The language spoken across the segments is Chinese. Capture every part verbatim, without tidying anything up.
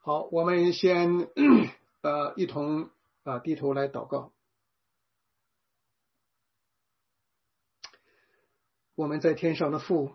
好，我们先呃一同啊、呃、低头来祷告。我们在天上的父，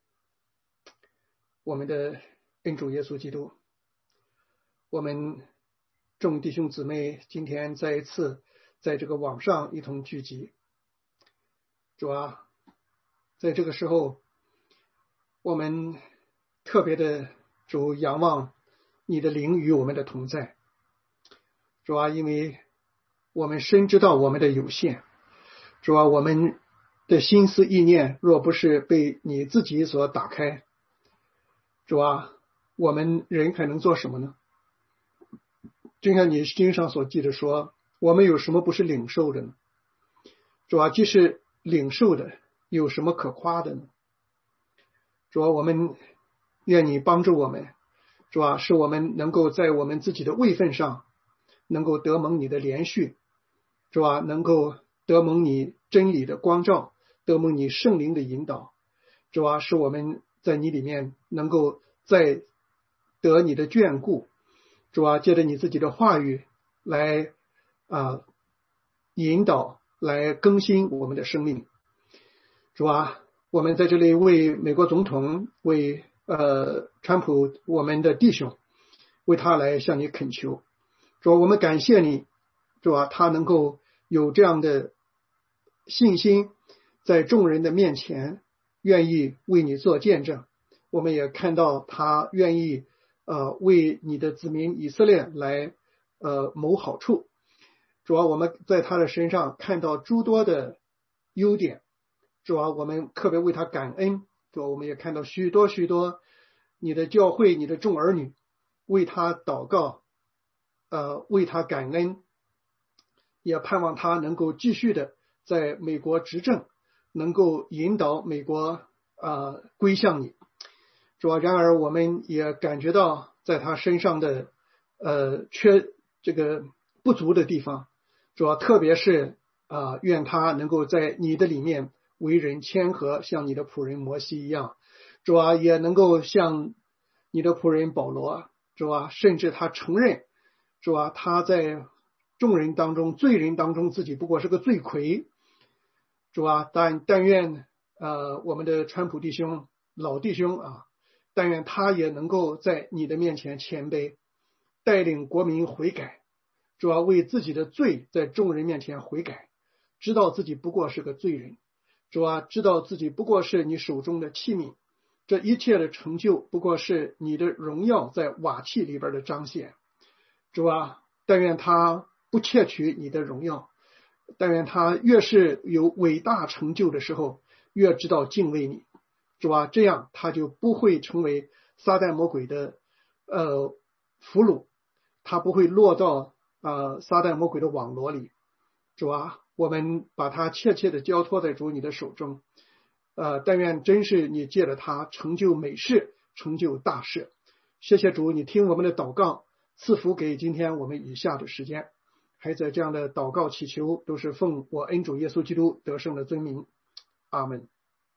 我们的恩主耶稣基督，我们众弟兄姊妹今天再一次在这个网上一同聚集。主啊，在这个时候，我们特别的主仰望你的灵与我们的同在。主啊，因为我们深知道我们的有限，主啊，我们的心思意念若不是被你自己所打开，主啊，我们人还能做什么呢？就像你经上所记的说，我们有什么不是领受的呢？主啊，即使领受的，有什么可夸的呢？主啊，我们愿你帮助我们，主啊，使我们能够在我们自己的位分上能够得蒙你的连续，主啊，能够得蒙你真理的光照，得蒙你圣灵的引导，主啊，使我们在你里面能够再得你的眷顾，主啊，借着你自己的话语来啊引导，来更新我们的生命。主啊，我们在这里为美国总统，为呃川普我们的弟兄，为他来向你恳求。主啊，我们感谢你，主啊，他能够有这样的信心，在众人的面前愿意为你做见证。我们也看到他愿意呃为你的子民以色列来呃谋好处。主啊，我们在他的身上看到诸多的优点。主啊，我们特别为他感恩。主啊，我们也看到许多许多你的教会，你的众儿女为他祷告，呃，为他感恩，也盼望他能够继续的在美国执政，能够引导美国呃归向你。主啊，然而我们也感觉到在他身上的呃缺这个不足的地方。主啊，特别是啊、呃，愿他能够在你的里面为人谦和，像你的仆人摩西一样。主啊，也能够像你的仆人保罗，主啊，甚至他承认，主啊，他在众人当中，罪人当中，自己不过是个罪魁。主啊，但但愿呃我们的川普弟兄老弟兄啊，但愿他也能够在你的面前谦卑，带领国民悔改。主啊，为自己的罪在众人面前悔改，知道自己不过是个罪人。主啊，知道自己不过是你手中的器皿，这一切的成就不过是你的荣耀在瓦器里边的彰显。主啊，但愿他不窃取你的荣耀，但愿他越是有伟大成就的时候，越知道敬畏你。主啊，这样他就不会成为撒旦魔鬼的呃俘虏，他不会落到呃撒旦魔鬼的网罗里。主啊，我们把他切切的交托在主你的手中，呃，但愿真是你借着他成就美事，成就大事。谢谢主，你听我们的祷告，赐福给今天我们以下的时间。还在这样的祷告祈求，都是奉我恩主耶稣基督得胜的尊名。阿门。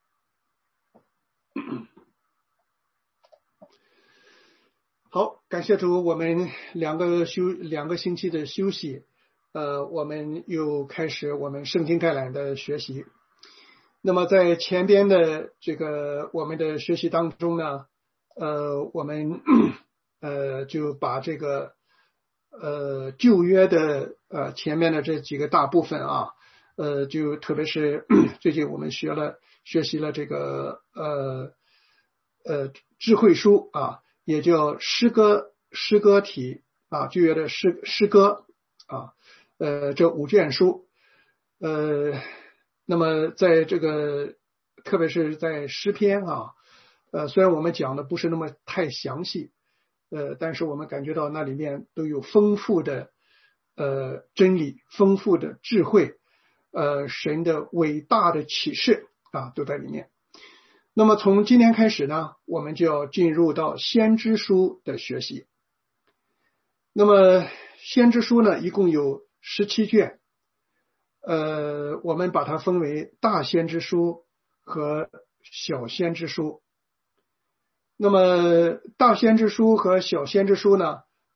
好，感谢主，我们两个休两个星期的休息。呃，我们又开始我们圣经概览的学习。那么在前边的这个我们的学习当中呢，呃，我们呃就把这个呃旧约的呃前面的这几个大部分啊，呃，就特别是最近我们学了学习了这个呃呃智慧书啊，也叫诗歌诗歌体啊，旧约的诗诗歌啊。呃，这五卷书，呃，那么在这个，特别是在诗篇啊，呃，虽然我们讲的不是那么太详细，呃，但是我们感觉到那里面都有丰富的呃真理，丰富的智慧，呃，神的伟大的启示啊，都在里面。那么从今天开始呢，我们就要进入到先知书的学习。那么先知书呢，一共有十七卷，呃，我们把它分为大先知书和小先知书。那么大先知书和小先知书呢，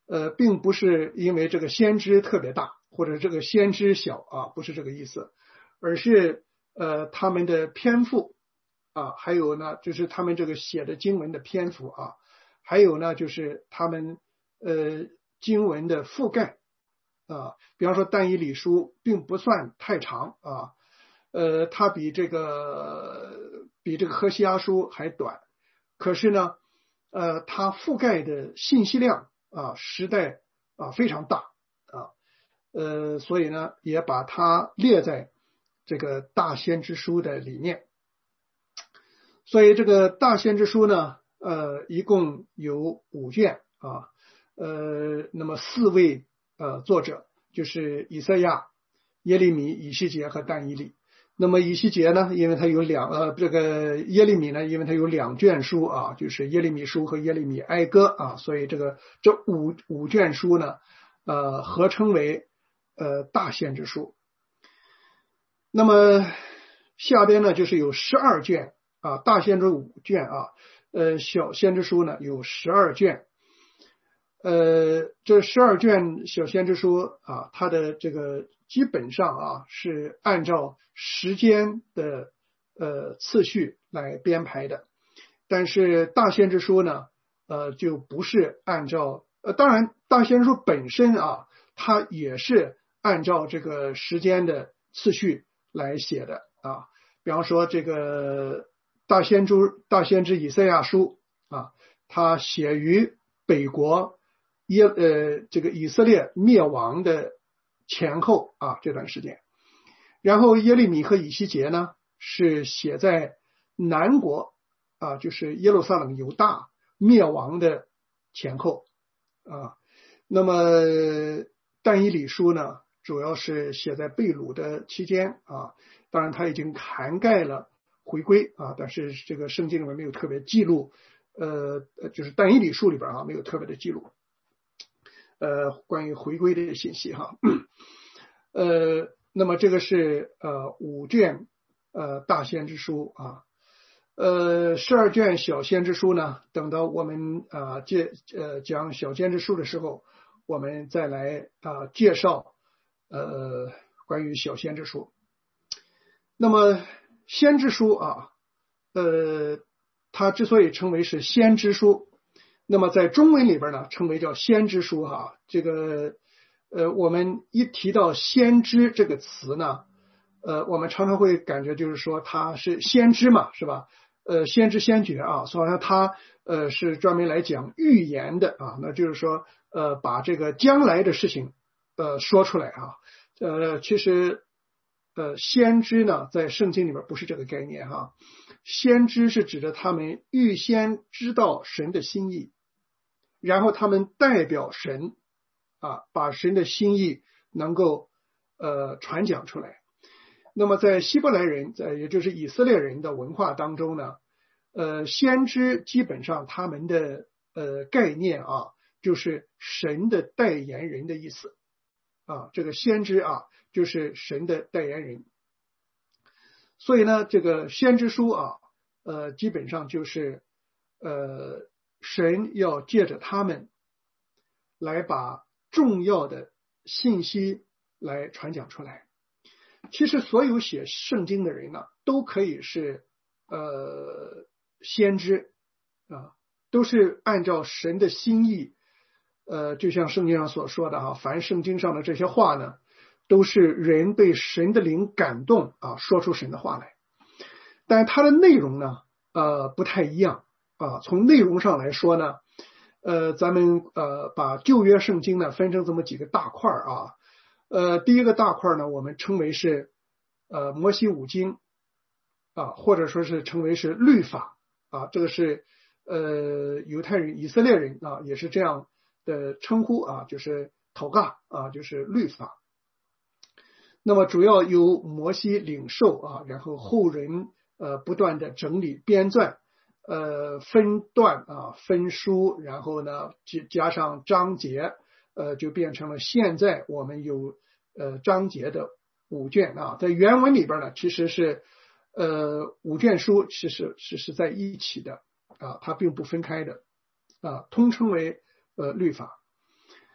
呃，并不是因为这个先知特别大或者这个先知小啊，不是这个意思，而是呃他们的篇幅啊，还有呢就是他们这个写的经文的篇幅啊，还有呢就是他们呃经文的覆盖啊，比方说但以理书并不算太长啊，呃，它比这个比这个何西阿书还短，可是呢，呃，它覆盖的信息量啊，实在啊非常大啊，呃，所以呢，也把它列在这个大先知书的里面。所以这个大先知书呢，呃，一共有五卷啊，呃，那么四位呃作者就是以赛亚、耶利米、以西结和但以理。那么以西结呢，因为它有两呃这个耶利米呢，因为它有两卷书啊，就是耶利米书和耶利米哀歌啊，所以这个这五五卷书呢，呃，合称为呃大先知书。那么下边呢就是有十二卷啊，大先知五卷啊，呃，小先知书呢有十二卷。呃，这十二卷小先知书啊，它的这个基本上啊是按照时间的呃次序来编排的，但是大先知书呢，呃，就不是按照呃，当然大先知书本身啊，它也是按照这个时间的次序来写的啊。比方说这个大先知大先知以赛亚书啊，它写于北国耶呃这个以色列灭亡的前后啊这段时间，然后耶利米和以西结呢是写在南国啊，就是耶路撒冷犹大灭亡的前后啊。那么但以理书呢，主要是写在被掳的期间啊，当然它已经涵盖了回归啊，但是这个圣经里面没有特别记录，呃，就是但以理书里边啊没有特别的记录。呃，关于回归的信息哈，呃，那么这个是呃五卷呃大先知书啊，呃十二卷小先知书呢，等到我们啊介呃讲小先知书的时候，我们再来啊介绍呃关于小先知书。那么先知书啊，呃，它之所以称为是先知书。那么在中文里边呢，称为叫先知书哈。这个呃，我们一提到先知这个词呢，呃，我们常常会感觉就是说他是先知嘛，是吧？呃，先知先觉啊，所以他呃是专门来讲预言的啊，那就是说呃把这个将来的事情呃说出来啊。呃，其实呃先知呢在圣经里边不是这个概念哈，先知是指的他们预先知道神的心意。然后他们代表神啊，把神的心意能够呃传讲出来。那么在希伯来人，在也就是以色列人的文化当中呢，呃，先知基本上他们的呃概念啊，就是神的代言人的意思啊，这个先知啊，就是神的代言人。所以呢，这个先知书啊，呃，基本上就是呃。神要借着他们来把重要的信息来传讲出来。其实所有写圣经的人呢，都可以是呃先知啊，都是按照神的心意，呃，就像圣经上所说的哈，凡圣经上的这些话呢，都是人被神的灵感动啊，说出神的话来。但是它的内容呢，呃，不太一样。啊，从内容上来说呢，呃，咱们呃把旧约圣经呢分成这么几个大块啊，呃，第一个大块呢，我们称为是呃摩西五经啊，或者说是称为是律法啊，这个是呃犹太人、以色列人啊也是这样的称呼啊，就是头嘎啊，就是律法。那么主要由摩西领受啊，然后后人呃不断的整理编撰。呃，分段啊，分书，然后呢，加上章节，呃，就变成了现在我们有呃章节的五卷啊。在原文里边呢，其实是呃五卷书其实是是在一起的啊，它并不分开的啊，通称为呃律法。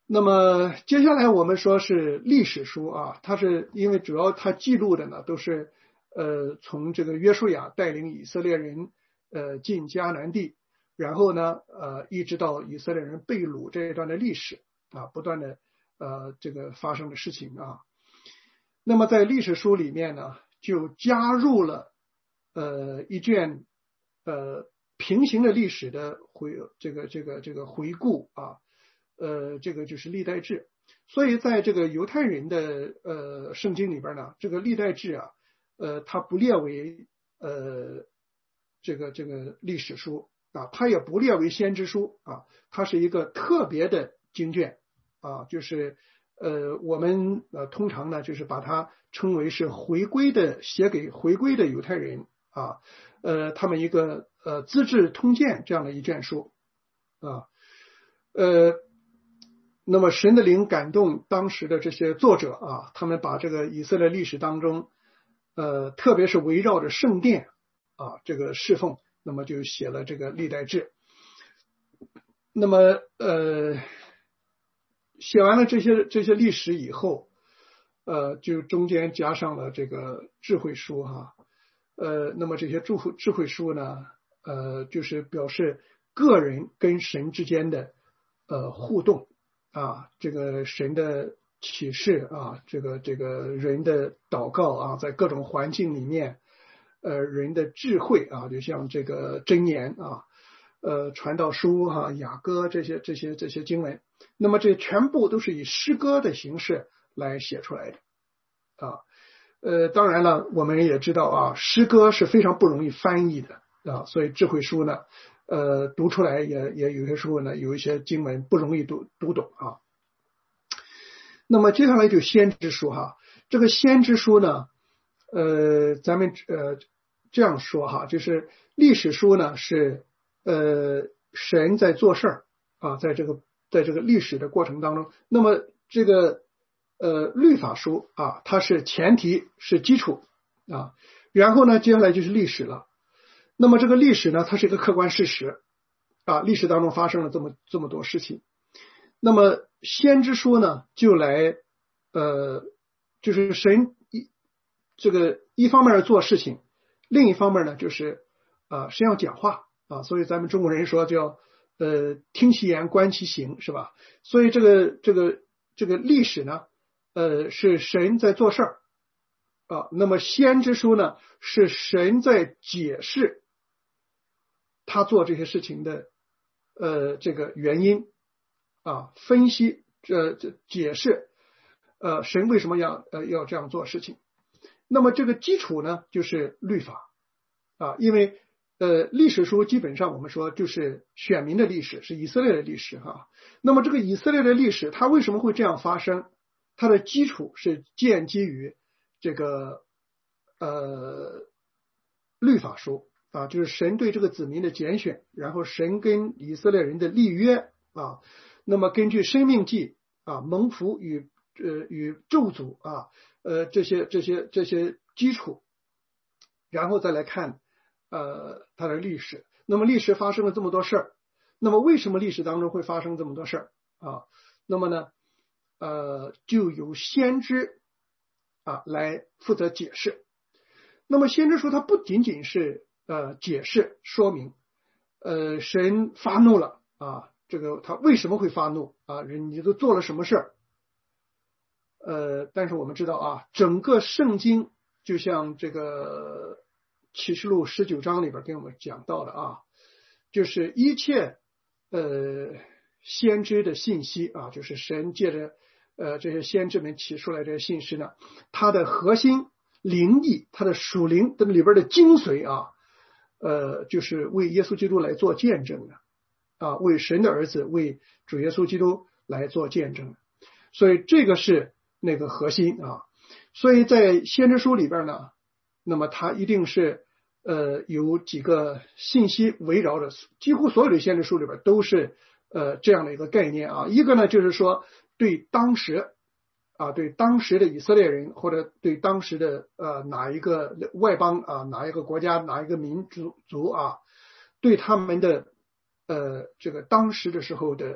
那么接下来我们说是历史书啊，它是因为主要它记录的呢都是呃从这个约书亚带领以色列人呃进迦南地，然后呢呃一直到以色列人被掳这一段的历史啊，不断的呃这个发生的事情啊。那么在历史书里面呢，就加入了呃一卷呃平行的历史的回这个这个这个回顾啊。呃，这个就是历代志，所以在这个犹太人的呃圣经里边呢，这个历代志啊，呃，它不列为呃这个这个历史书啊，它也不列为先知书啊，它是一个特别的经卷啊，就是呃我们呃通常呢就是把它称为是回归的，写给回归的犹太人啊，呃，他们一个呃资治通鉴这样的一卷书啊，呃。那么神的灵感动当时的这些作者啊，他们把这个以色列历史当中，呃，特别是围绕着圣殿啊这个侍奉，那么就写了这个历代志。那么呃，写完了这些这些历史以后，呃，就中间加上了这个智慧书哈，呃，那么这些智慧智慧书呢，呃，就是表示个人跟神之间的呃互动。啊，这个神的启示啊，这个这个人的祷告啊，在各种环境里面，呃，人的智慧啊，就像这个箴言啊，呃，传道书哈、啊、雅歌这些这些这些经文，那么这全部都是以诗歌的形式来写出来的啊。呃，当然了，我们也知道啊，诗歌是非常不容易翻译的啊，所以智慧书呢。呃，读出来也也有些时候呢，有一些经文不容易读读懂啊。那么接下来就先知书哈，这个先知书呢，呃，咱们呃这样说哈，就是历史书呢是呃神在做事儿啊，在这个在这个历史的过程当中，那么这个呃律法书啊，它是前提是基础啊，然后呢接下来就是历史了。那么这个历史呢，它是一个客观事实啊，历史当中发生了这么这么多事情。那么先知书呢，就来呃，就是神一这个一方面做事情，另一方面呢，就是啊，神要讲话啊，所以咱们中国人说叫呃听其言观其行，是吧？所以这个这个这个历史呢，呃，是神在做事儿啊，那么先知书呢，是神在解释。他做这些事情的呃这个原因啊，分析这这解释呃神为什么要呃要这样做事情。那么这个基础呢就是律法啊，因为呃历史书基本上我们说就是选民的历史，是以色列的历史哈。那么这个以色列的历史它为什么会这样发生？它的基础是建基于这个呃律法书。啊，就是神对这个子民的拣选，然后神跟以色列人的立约啊，那么根据申命记啊，蒙福与呃与咒诅啊，呃这些这些这些基础，然后再来看呃它的历史。那么历史发生了这么多事儿，那么为什么历史当中会发生这么多事儿啊？那么呢，呃，就由先知啊来负责解释。那么先知书它不仅仅是呃，解释说明，呃，神发怒了啊，这个他为什么会发怒啊？人你都做了什么事儿？呃，但是我们知道啊，整个圣经就像这个启示录十九章里边跟我们讲到的啊，就是一切呃先知的信息啊，就是神借着呃这些先知们起出来这些信息呢，它的核心灵意，它的属灵的里边的精髓啊。呃，就是为耶稣基督来做见证的啊，为神的儿子，为主耶稣基督来做见证，所以这个是那个核心啊。所以在先知书里边呢，那么它一定是呃有几个信息围绕着，几乎所有的先知书里边都是呃这样的一个概念啊。一个呢就是说对当时。啊，对当时的以色列人，或者对当时的呃哪一个外邦啊，哪一个国家，哪一个民族族啊，对他们的呃这个当时的时候的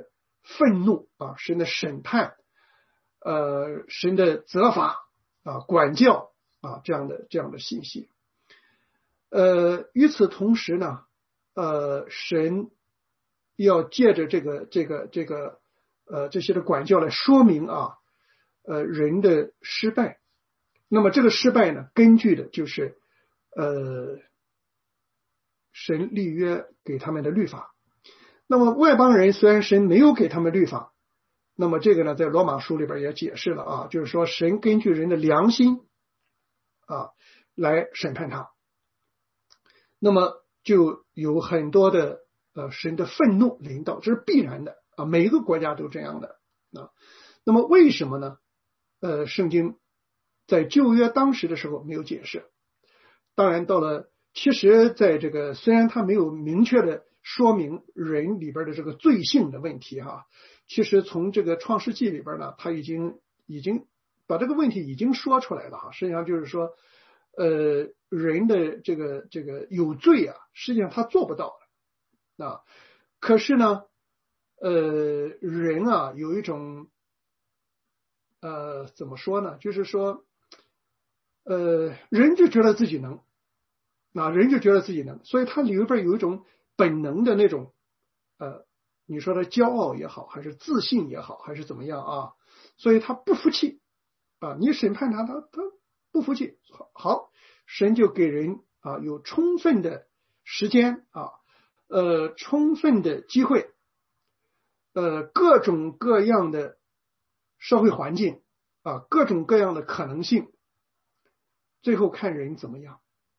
愤怒啊，神的审判，呃，神的责罚啊，管教啊，这样的这样的信息。呃，与此同时呢，呃，神要借着这个这个这个呃这些的管教来说明啊，呃人的失败。那么这个失败呢，根据的就是呃神立约给他们的律法。那么外邦人虽然神没有给他们律法，那么这个呢，在罗马书里边也解释了啊，就是说神根据人的良心啊来审判他。那么就有很多的呃神的愤怒临到，这是必然的啊，每一个国家都这样的啊。那么为什么呢？呃，圣经在旧约当时的时候没有解释。当然到了，其实在这个虽然他没有明确的说明人里边的这个罪性的问题哈，其实从这个创世纪里边呢，他已经已经把这个问题已经说出来了哈。实际上就是说，呃，人的这个这个有罪啊，实际上他做不到的啊。可是呢，呃，人啊有一种呃怎么说呢？就是说，呃，人就觉得自己能，啊，人就觉得自己能，所以他里边有一种本能的那种，呃，你说的骄傲也好，还是自信也好，还是怎么样啊？所以他不服气啊，你审判他，他他不服气。好，神就给人啊有充分的时间啊，呃，充分的机会，呃，各种各样的社会环境啊，各种各样的可能性，最后看人怎么样。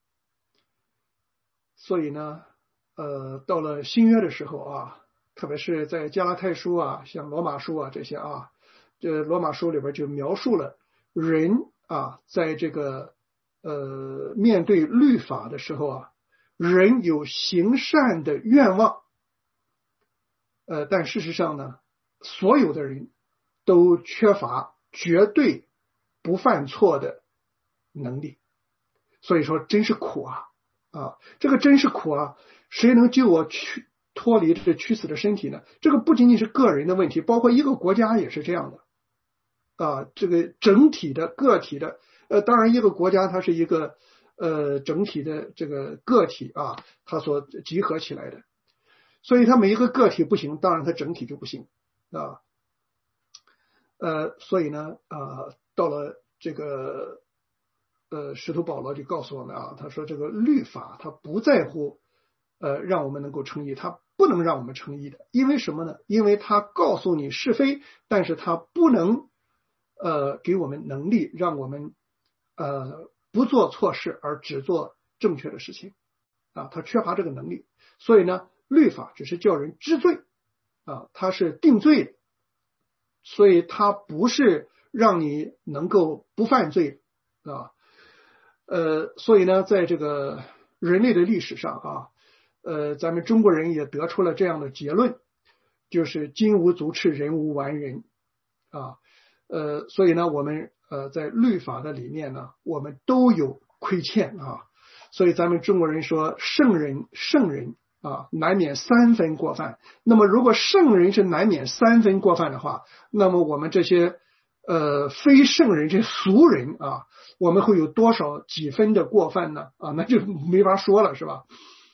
所以呢，呃，到了新约的时候啊，特别是在加拉太书啊，像罗马书啊这些啊，这罗马书里边就描述了人啊，在这个呃面对律法的时候啊，人有行善的愿望，呃，但事实上呢，所有的人都缺乏绝对不犯错的能力，所以说真是苦啊。啊，这个真是苦啊！谁能救我去脱离这屈死的身体呢？这个不仅仅是个人的问题，包括一个国家也是这样的啊。这个整体的个体的，呃，当然一个国家它是一个呃整体的这个个体啊，它所集合起来的，所以它每一个个体不行，当然它整体就不行啊。呃，所以呢，啊，到了这个。呃，使徒保罗就告诉我们啊，他说这个律法他不在乎呃让我们能够称义，他不能让我们称义的，因为什么呢？因为他告诉你是非，但是他不能呃给我们能力，让我们呃不做错事而只做正确的事情啊，他缺乏这个能力，所以呢，律法只是叫人知罪啊，它是定罪的，所以它不是让你能够不犯罪啊。呃，所以呢，在这个人类的历史上啊，呃，咱们中国人也得出了这样的结论，就是金无足赤，人无完人啊。呃，所以呢，我们呃在律法的里面呢，我们都有亏欠啊。所以咱们中国人说，圣人圣人啊，难免三分过犯。那么，如果圣人是难免三分过犯的话，那么我们这些呃非圣人这俗人啊，我们会有多少几分的过犯呢？啊，那就没法说了，是吧？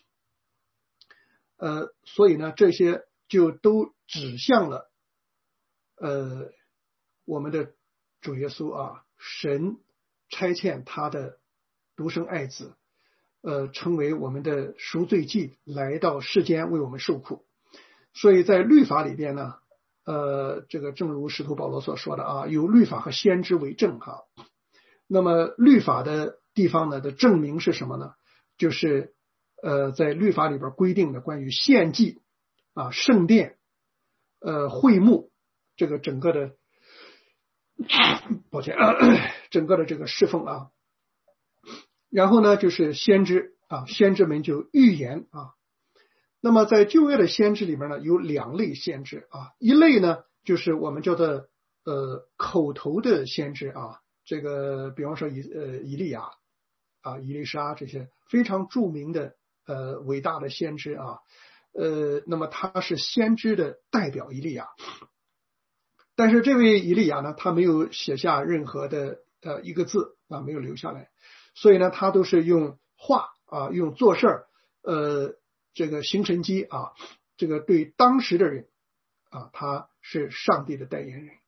呃，所以呢，这些就都指向了呃我们的主耶稣啊，神差遣他的独生爱子，呃，成为我们的赎罪祭，来到世间为我们受苦。所以在律法里边呢，呃，这个正如使徒保罗所说的啊，有律法和先知为证哈。那么律法的地方呢的证明是什么呢？就是呃在律法里边规定的关于献祭啊、圣殿、呃会幕这个整个的，抱歉，整个的这个侍奉啊。然后呢就是先知啊，先知们就预言啊。那么在旧约的先知里面呢，有两类先知啊，一类呢就是我们叫做呃口头的先知啊，这个比方说以呃以利亚啊、以利沙这些非常著名的呃伟大的先知啊， 呃，那么他是先知的代表以利亚，但是这位以利亚呢，他没有写下任何的呃一个字啊，没有留下来，所以呢，他都是用话啊，用做事儿，呃，这个行神迹啊，这个对当时的人啊，他是上帝的代言人。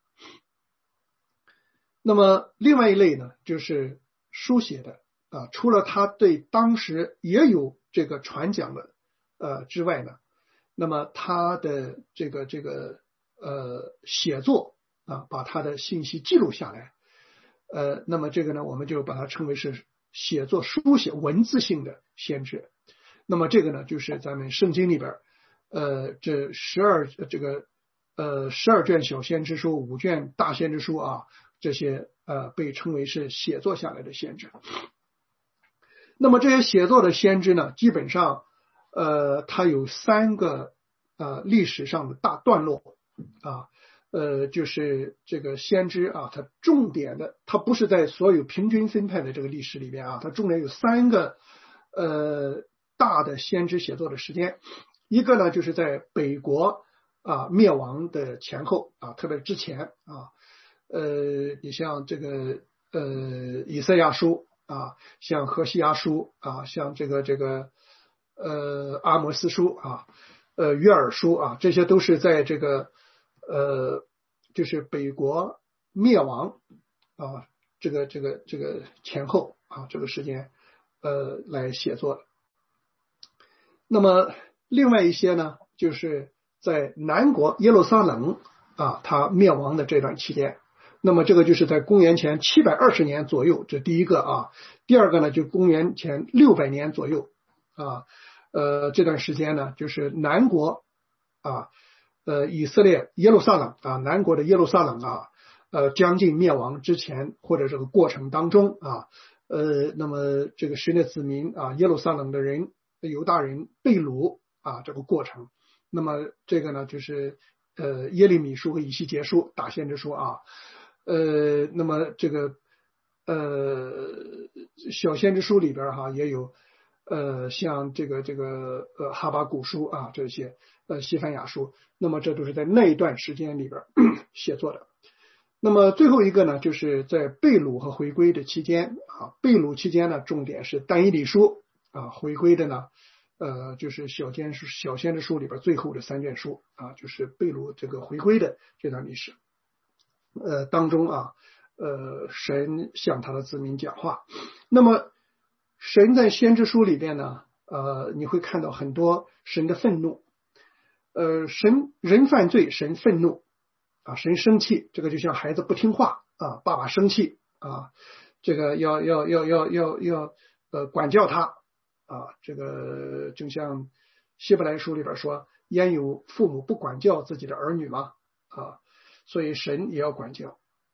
那么另外一类呢，就是书写的啊，除了他对当时也有这个传讲的呃之外呢，那么他的这个这个呃写作啊，把他的信息记录下来，呃，那么这个呢，我们就把它称为是写作书写文字性的先知。那么这个呢，就是咱们圣经里边呃这十二这个呃十二卷小先知书，五卷大先知书啊，这些呃被称为是写作下来的先知。那么这些写作的先知呢，基本上呃它有三个呃历史上的大段落啊，呃就是这个先知啊，它重点的，它不是在所有平均分配的这个历史里边啊，它重点有三个呃大的先知写作的时间。一个呢，就是在北国啊灭亡的前后啊，特别之前啊，呃，你像这个呃以赛亚书啊，像何西阿书啊，像这个这个呃阿摩斯书啊，呃约珥书啊，这些都是在这个呃就是北国灭亡啊这个这个这个前后啊这个时间呃来写作的。那么另外一些呢，就是在南国耶路撒冷啊，它灭亡的这段期间，那么这个就是在公元前七百二十年左右，这第一个啊。第二个呢，就公元前六百年左右啊，呃，这段时间呢，就是南国啊，呃，以色列耶路撒冷啊，南国的耶路撒冷啊，呃，将近灭亡之前或者这个过程当中啊，呃，那么这个神的子民啊，耶路撒冷的人。犹大人被掳啊，这个过程，那么这个呢，就是呃耶利米书和以西结书大先知书啊，呃，那么这个呃小先知书里边哈、啊、也有呃像这个这个呃哈巴谷书啊这些呃西番雅书，那么这都是在那一段时间里边写作的。那么最后一个呢，就是在被掳和回归的期间啊，被掳期间呢，重点是但以理书。啊，回归的呢，呃，就是小先知小先知书里边最后的三卷书啊，就是被掳这个回归的这段历史，呃，当中啊，呃，神向他的子民讲话。那么，神在先知书里边呢，呃，你会看到很多神的愤怒，呃，神人犯罪，神愤怒啊，神生气，这个就像孩子不听话啊，爸爸生气啊，这个要要要要要要呃管教他。啊，这个就像希伯来书里边说，焉有父母不管教自己的儿女吗？啊，所以神也要管教。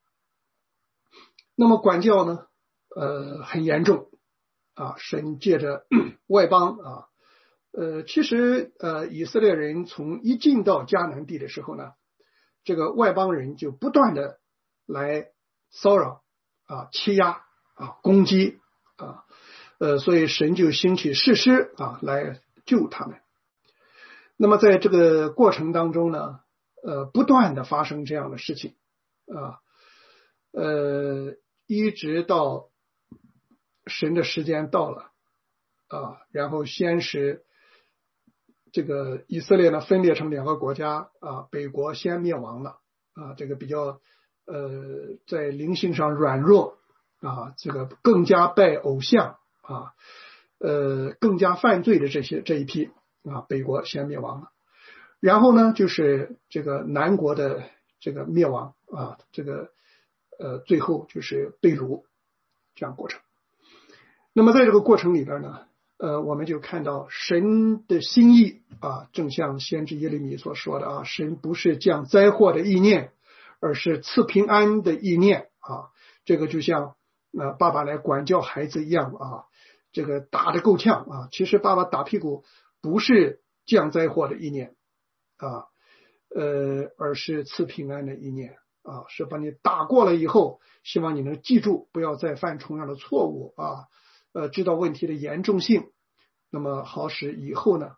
那么管教呢，呃，很严重啊。神借着外邦啊，呃，其实呃，以色列人从一进到迦南地的时候呢，这个外邦人就不断的来骚扰啊、欺压啊、攻击啊。呃，所以神就兴起士师啊来救他们。那么在这个过程当中呢，呃，不断的发生这样的事情啊，呃，一直到神的时间到了啊，然后先是这个以色列呢分裂成两个国家啊，北国先灭亡了啊，这个比较呃在灵性上软弱啊，这个更加拜偶像。啊，呃，更加犯罪的这些这一批啊，北国先灭亡了，然后呢，就是这个南国的这个灭亡啊，这个呃，最后就是被掳这样过程。那么在这个过程里边呢，呃，我们就看到神的心意啊，正像先知耶利米所说的啊，神不是降灾祸的意念，而是赐平安的意念啊，这个就像呃爸爸来管教孩子一样啊。这个打得够呛啊！其实爸爸打屁股不是降灾祸的意念啊，呃，而是赐平安的意念啊，是把你打过了以后，希望你能记住，不要再犯同样的错误啊，呃，知道问题的严重性，那么好使以后呢，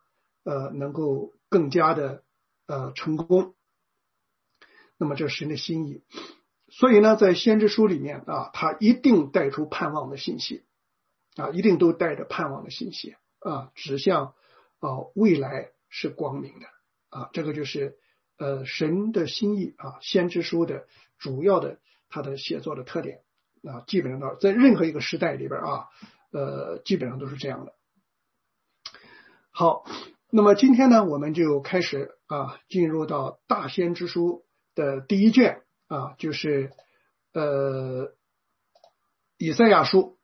呃能够更加的呃成功。那么这是神的心意。所以呢，在先知书里面啊，它一定带出盼望的信息啊，一定都带着盼望的信息啊，指向啊未来是光明的啊，这个就是呃神的心意啊，先知书的主要的它的写作的特点啊，基本上在任何一个时代里边啊，呃，基本上都是这样的。好，那么今天呢，我们就开始啊，进入到大先知书的第一卷啊，就是呃以赛亚书。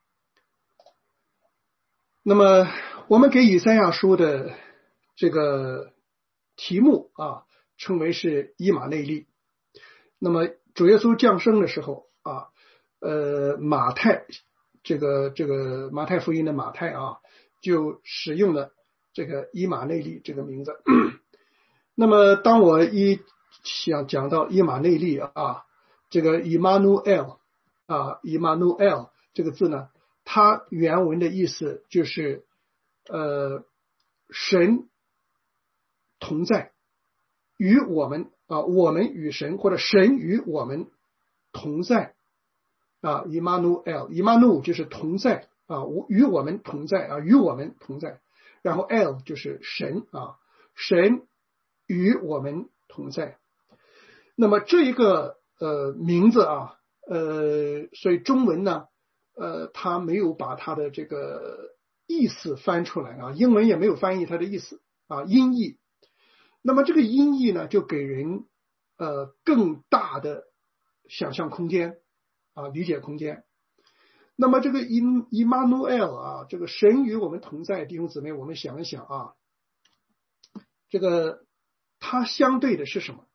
那么我们给以赛亚书的这个题目啊，称为是以马内利。那么主耶稣降生的时候啊，呃，马太这个这个马太福音的马太啊，就使用了这个以马内利这个名字。那么当我一想讲到以马内利啊，这个 Emmanuel 啊 Emmanuel 这个字呢，它原文的意思就是呃神同在，与我们啊，我们与神，或者神与我们同在啊 Emmanuel Emmanuel 就是同在啊，与我们同在啊，与我们同在，然后 El 就是神啊，神与我们同在。那么这一个呃名字啊，呃，所以中文呢，呃，它没有把它的这个意思翻出来啊，英文也没有翻译它的意思啊，音译。那么这个音译呢，就给人呃更大的想象空间啊，理解空间。那么这个伊伊玛努埃尔啊，这个神与我们同在，弟兄姊妹，我们想一想啊，这个它相对的是什么？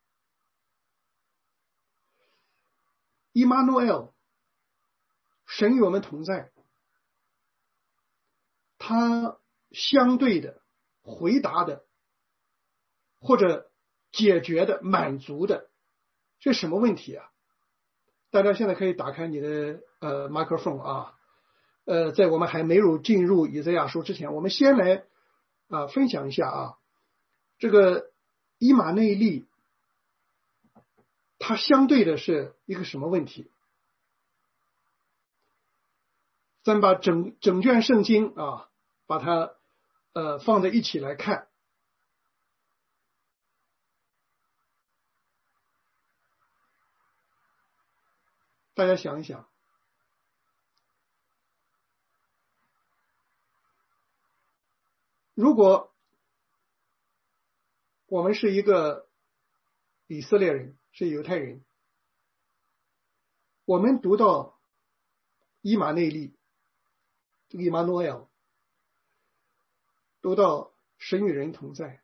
伊玛努埃尔，神与我们同在，它相对的回答的或者解决的满足的是什么问题啊？大家现在可以打开你的呃麦克风啊，呃，在我们还没有进入以赛亚书之前，我们先来啊、呃、分享一下啊，这个以马内利它相对的是一个什么问题？咱把整整卷圣经啊，把它呃放在一起来看。大家想一想，如果我们是一个以色列人，是犹太人，我们读到以马内利，这个以马诺尔，读到神与人同在，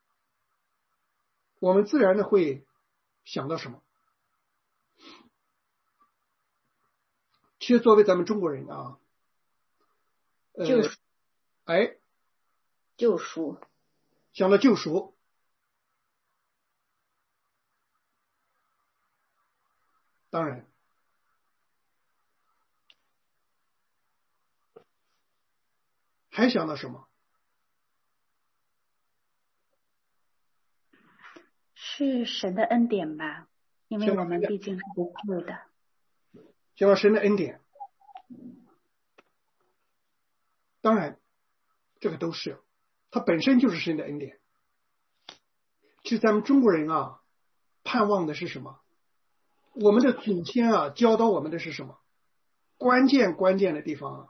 我们自然的会想到什么？其实作为咱们中国人啊，呃， 救赎， 哎， 救赎， 想到救赎，当然，还想到什么？ 是神的恩典吧？因为我们毕竟是不配的。 想到神的恩典，当然，这个都是，它本身就是神的恩典。其实咱们中国人啊，盼望的是什么？我们的祖先啊，教导我们的是什么？关键关键的地方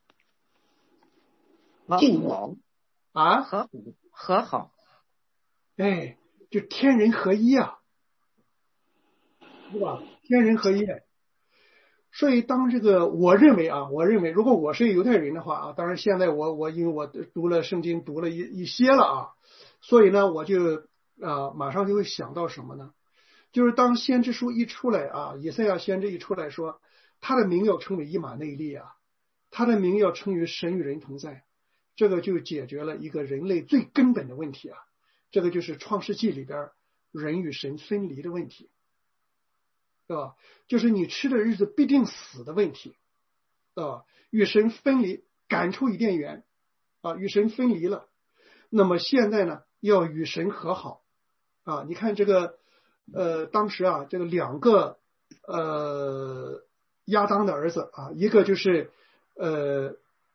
啊， 敬老啊， 和和好， 哎，就天人合一啊，对吧？天人合一。所以当这个我认为啊，我认为如果我是犹太人的话啊，当然现在我我因为我读了圣经读了一一些了啊，所以呢我就啊马上就会想到什么呢？就是当先知书一出来啊，以赛亚先知一出来说他的名要称为以马内利啊，他的名要称为神与人同在，这个就解决了一个人类最根本的问题啊，这个就是创世纪里边人与神分离的问题。对吧？就是你吃的日子必定死的问题，对吧？与神分离，赶出伊甸园啊，与神分离了。 那么现在呢要与神和好啊。你看这个呃当时啊这个两个呃亚当的儿子啊，一个就是呃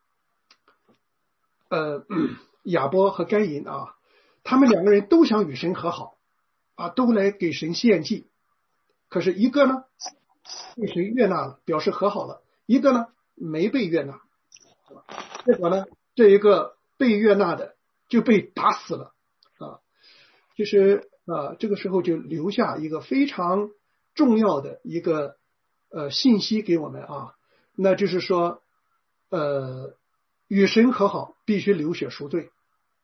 呃亚伯和该隐啊，他们两个人都想与神和好啊，都来给神献祭。可是一个呢被神悦纳了，表示和好了，一个呢没被悦纳，结果呢这一个被悦纳的就被打死了啊。其实啊这个时候就留下一个非常重要的一个呃信息给我们啊，那就是说呃与神和好必须流血赎罪。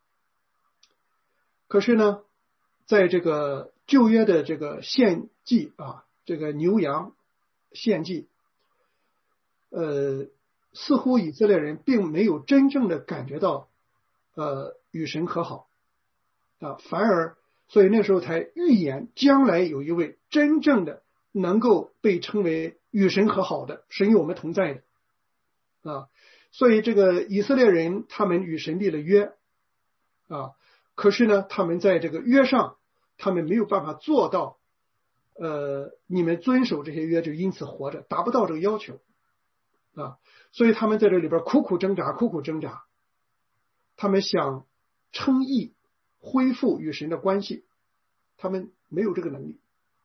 可是呢在这个旧约的这个献祭啊，这个牛羊献祭，呃，似乎以色列人并没有真正的感觉到，呃，与神和好啊，反而，所以那时候才预言将来有一位真正的能够被称为与神和好的，神与我们同在的啊，所以这个以色列人他们与神立了约啊，可是呢，他们在这个约上，他们没有办法做到。呃，你们遵守这些约，就因此活着，达不到这个要求啊，所以他们在这里边苦苦挣扎，苦苦挣扎，他们想称义，恢复与神的关系，他们没有这个能力。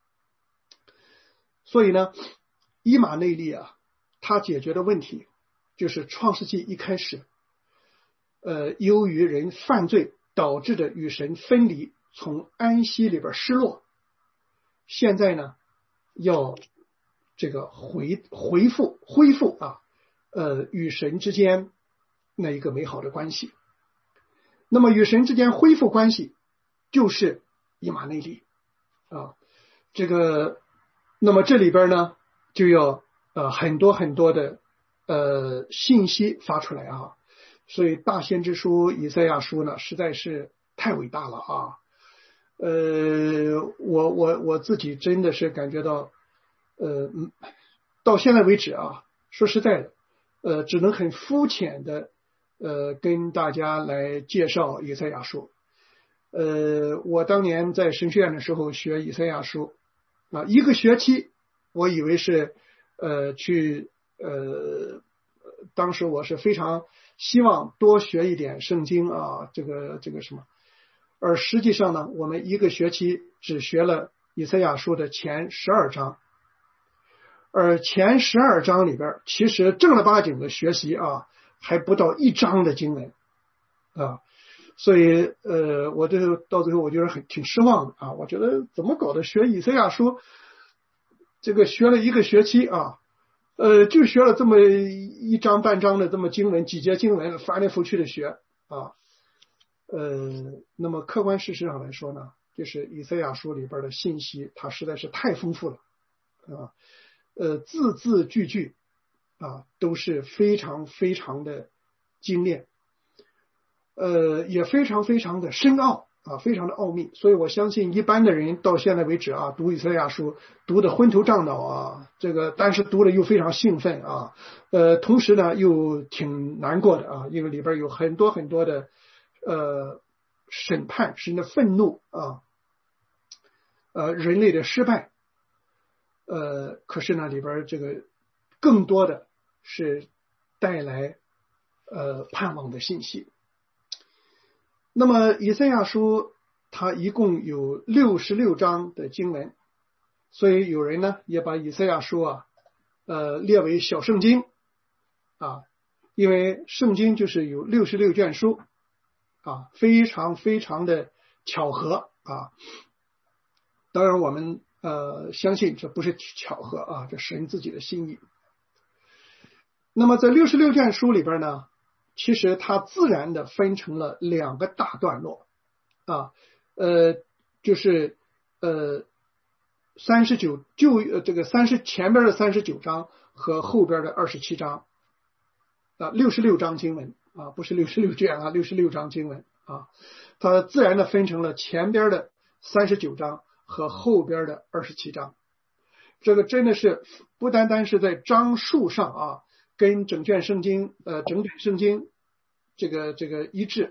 所以呢，以马内利啊，他解决的问题就是创世纪一开始，呃，由于人犯罪导致的与神分离，从安息里边失落。现在呢，要这个回回复恢复啊，呃，与神之间那一个美好的关系。那么与神之间恢复关系，就是以马内利啊。这个，那么这里边呢，就要呃很多很多的呃信息发出来啊。所以大先知书以赛亚书呢，实在是太伟大了啊。呃，我我我自己真的是感觉到，呃，到现在为止啊，说实在的，呃，只能很肤浅的，呃，跟大家来介绍以赛亚书。呃，我当年在神学院的时候学以赛亚书，啊，一个学期，我以为是，呃，去，呃，当时我是非常希望多学一点圣经啊，这个这个什么。而实际上呢，我们一个学期只学了以赛亚书的前十二章，而前十二章里边，其实正儿八经的学习啊，还不到一章的经文啊，所以呃，我这到最后我觉得很挺失望的啊，我觉得怎么搞的，学以赛亚书，这个学了一个学期啊，呃，就学了这么一章半章的这么经文，几节经文，翻来覆去的学啊。呃，那么客观事实上来说呢，就是以赛亚书里边的信息，它实在是太丰富了啊，呃，字字句句啊都是非常非常的精炼，呃，也非常非常的深奥啊，非常的奥秘。所以我相信一般的人到现在为止啊，读以赛亚书读得昏头胀脑啊，这个但是读了又非常兴奋啊，呃，同时呢又挺难过的啊，因为里边有很多很多的。呃，审判神的愤怒啊，呃，人类的失败，呃，可是呢，里边这个更多的是带来呃盼望的信息。那么以赛亚书它一共有六十六章的经文，所以有人呢也把以赛亚书啊，呃，列为小圣经啊，因为圣经就是有六十六卷书。啊，非常非常的巧合啊！当然，我们呃相信这不是巧合啊，这是神自己的心意。那么在六十六卷书里边呢，其实它自然的分成了两个大段落啊，呃，就是呃三十九就呃这个三十前边的三十九章和后边的二十七章啊，六十六章经文。啊，不是六十六卷啊，六十六章经文啊，它自然的分成了前边的三十九章和后边的二十七章。这个真的是不单单是在章数上啊，跟整卷圣经呃整卷圣经这个这个一致，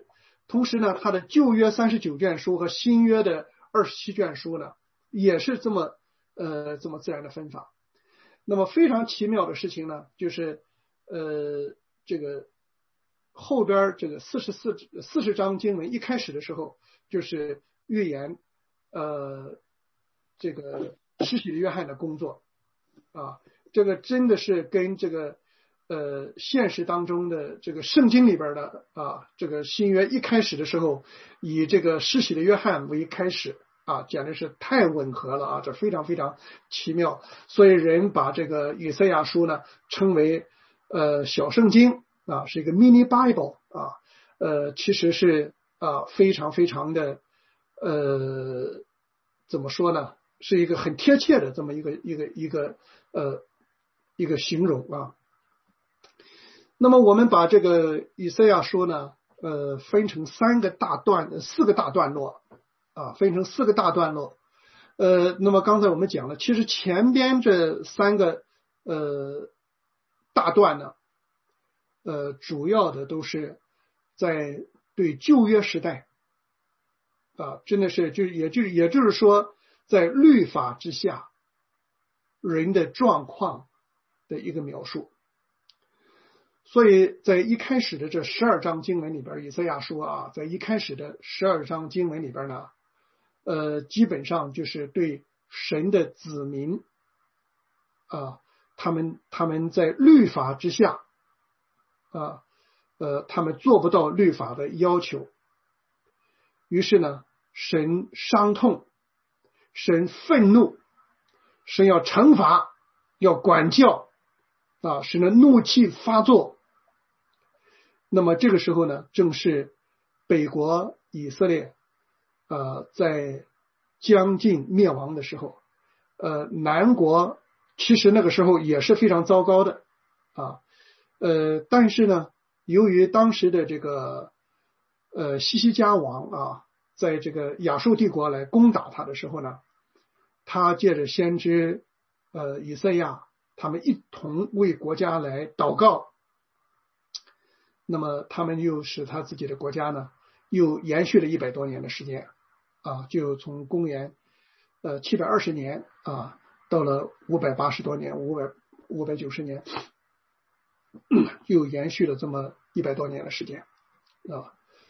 同时呢，他的旧约三十九卷书和新约的二十七卷书呢，也是这么呃这么自然的分法。那么非常奇妙的事情呢，就是呃这个后边这个四十四四十章经文一开始的时候，就是预言呃这个施洗的约翰的工作啊，这个真的是跟这个呃现实当中的这个圣经里边的啊这个新约一开始的时候以这个施洗的约翰为开始啊，简直是太吻合了啊，这非常非常奇妙。所以人把这个以赛亚书呢称为呃小圣经啊，是一个 mini Bible 啊，呃其实是啊非常非常的呃怎么说呢，是一个很贴切的这么一个一个一个呃一个形容啊。那么我们把这个以赛亚书呢呃分成三个大段四个大段落啊，分成四个大段落。呃，那么刚才我们讲了，其实前边这三个呃大段呢，呃，主要的都是在对旧约时代啊，真的是就也就是也就是说，在律法之下人的状况的一个描述。所以在一开始的这十二章经文里边，以赛亚书啊，在一开始的十二章经文里边呢，呃，基本上就是对神的子民啊，他们他们在律法之下啊，呃，他们做不到律法的要求，于是呢，神伤痛，神愤怒，神要惩罚，要管教啊，神的怒气发作。那么这个时候呢，正是北国以色列呃，在将近灭亡的时候，呃，南国其实那个时候也是非常糟糕的啊，呃，但是呢，由于当时的这个呃西西家王啊，在这个亚述帝国来攻打他的时候呢，他借着先知呃以赛亚，他们一同为国家来祷告，那么他们又使他自己的国家呢，又延续了一百多年的时间。啊，就从公元呃七百二十年啊，到了五百八十多年，五百五百九十年，又延续了这么一百多年的时间啊。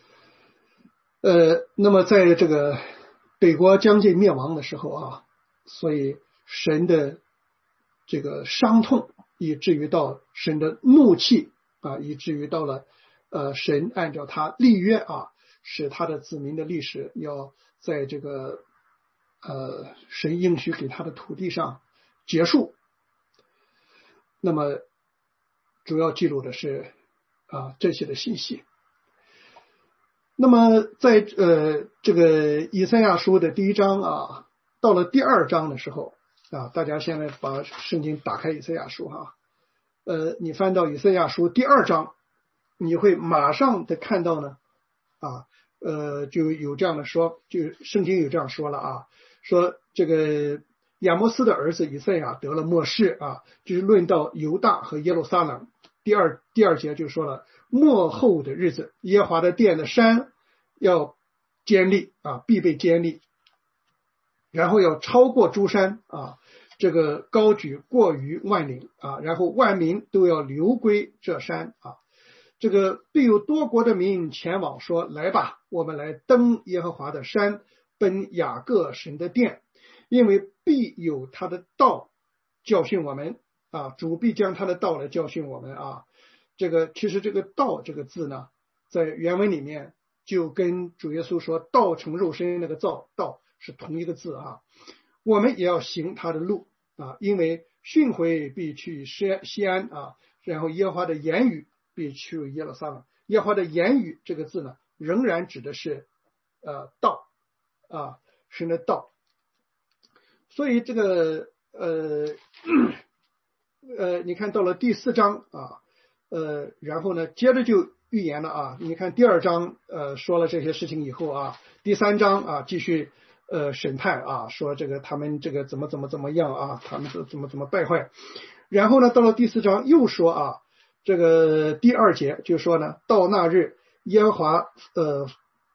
呃，那么在这个北国将近灭亡的时候啊，所以神的这个伤痛，以至于到神的怒气啊，以至于到了呃神按照他立约啊，使他的子民的历史要在这个呃神应许给他的土地上结束。那么主要记录的是啊这些的信息。那么在呃这个以赛亚书的第一章啊，到了第二章的时候啊，大家现在把圣经打开以赛亚书哈，呃你翻到以赛亚书第二章，你会马上的看到呢啊。呃，就有这样的说，就圣经有这样说了啊，说这个亚摩斯的儿子以赛亚得了末世啊，就是论到犹大和耶路撒冷。第二第二节就说了，末后的日子，耶和华的殿的山要坚立啊，必被坚立，然后要超过诸山啊，这个高举过于万岭啊，然后万民都要流归这山啊。这个必有多国的民前往说，来吧，我们来登耶和华的山，奔雅各神的殿，因为必有他的道教训我们啊，主必将他的道来教训我们啊。这个其实这个道这个字呢，在原文里面就跟主耶稣说道成肉身那个造道是同一个字啊。我们也要行他的路啊，因为训诲必去西安啊，然后耶和华的言语必去耶路撒冷。耶和华的言语这个字呢，仍然指的是呃道啊，神的道。所以这个呃呃，你看到了第四章啊，呃，然后呢，接着就预言了啊。你看第二章呃说了这些事情以后啊，第三章啊继续呃审判啊，说这个他们这个怎么怎么怎么样啊，他们是怎么怎么败坏。然后呢，到了第四章又说啊。这个第二节就说呢，到那日耶和华呃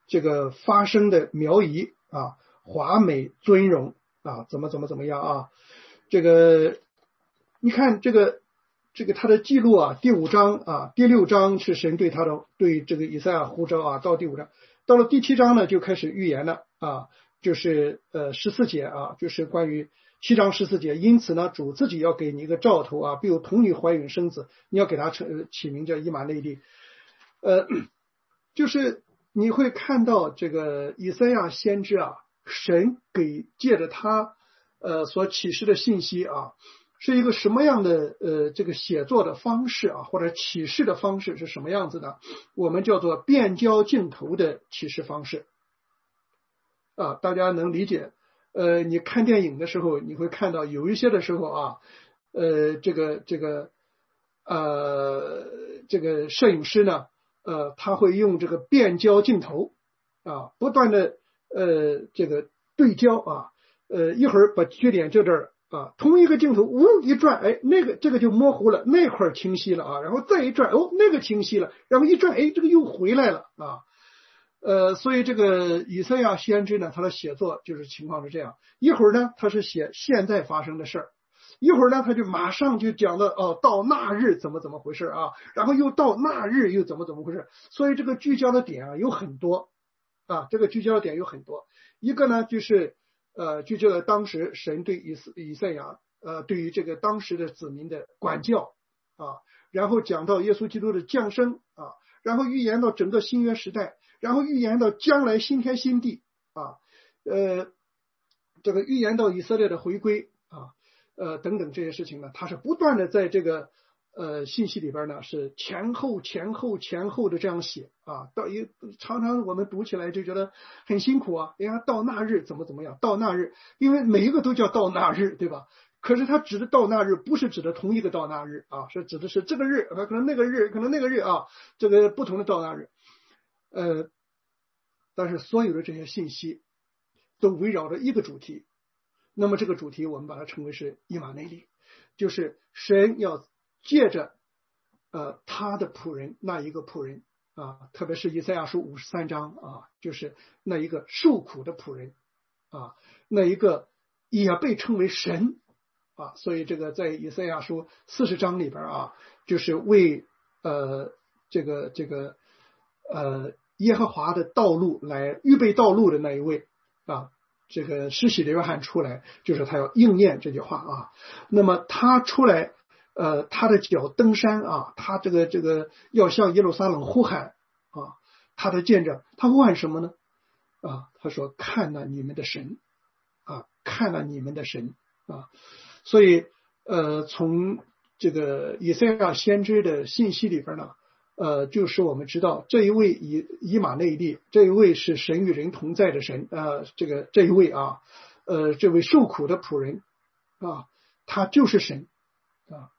这个发生的苗裔啊，华美尊荣啊，怎么怎么怎么样啊？这个你看这个这个他的记录啊，第五章啊，第六章是神对他的对这个以赛亚呼召啊，到第五章，到了第七章呢就开始预言了啊，就是呃十四节啊，就是关于七章十四节，因此呢，主自己要给你一个兆头啊，必有童女怀孕生子，你要给他称起名叫以马内利，呃，就是你会看到这个以赛亚先知啊，神给借着他呃所启示的信息啊，是一个什么样的呃这个写作的方式啊，或者启示的方式是什么样子呢？我们叫做变焦镜头的启示方式啊，大家能理解。呃，你看电影的时候，你会看到有一些的时候啊，呃，这个这个呃这个摄影师呢，呃，他会用这个变焦镜头啊，不断的呃这个对焦啊，呃一会儿把缺点就这儿啊，同一个镜头呜一转，哎，那个这个就模糊了，那块儿清晰了啊，然后再一转，哦，那个清晰了，然后一转，哎，这个又回来了啊。呃，所以这个以赛亚先知呢，他的写作就是情况是这样，一会儿呢他是写现在发生的事儿，一会儿呢他就马上就讲到哦，到那日怎么怎么回事啊，然后又到那日又怎么怎么回事，所以这个聚焦的点啊有很多啊，这个聚焦的点有很多，一个呢就是呃聚焦了当时神对以以赛亚呃对于这个当时的子民的管教啊，然后讲到耶稣基督的降生啊，然后预言到整个新约时代。然后预言到将来新天新地啊，呃，这个预言到以色列的回归啊，呃等等这些事情呢，它是不断的在这个呃信息里边呢是前后前后前后的这样写啊，到一常常我们读起来就觉得很辛苦啊，人家到那日怎么怎么样，到那日，因为每一个都叫到那日，对吧？可是他指的到那日不是指的同一个到那日啊，是指的是这个日，可能那个日，可能那个日啊，这个不同的到那日。呃，但是所有的这些信息都围绕着一个主题，那么这个主题我们把它称为是以马内利，就是神要借着呃他的仆人那一个仆人啊，特别是以赛亚书五十三章啊，就是那一个受苦的仆人啊，那一个也被称为神啊，所以这个在以赛亚书四十章里边啊，就是为呃这个这个呃耶和华的道路来预备道路的那一位啊，这个施洗的约翰出来，就是他要应验这句话啊。那么他出来，呃，他的脚登山啊，他这个这个要向耶路撒冷呼喊啊，他的见证，他呼喊什么呢？啊，他说：“看了你们的神啊，看了你们的神啊。”所以，呃，从这个以赛亚先知的信息里边呢。呃，就是我们知道这一位以以马内利，这一位是神与人同在的神，呃，这个这一位啊，呃，这位受苦的仆人啊，他就是神啊，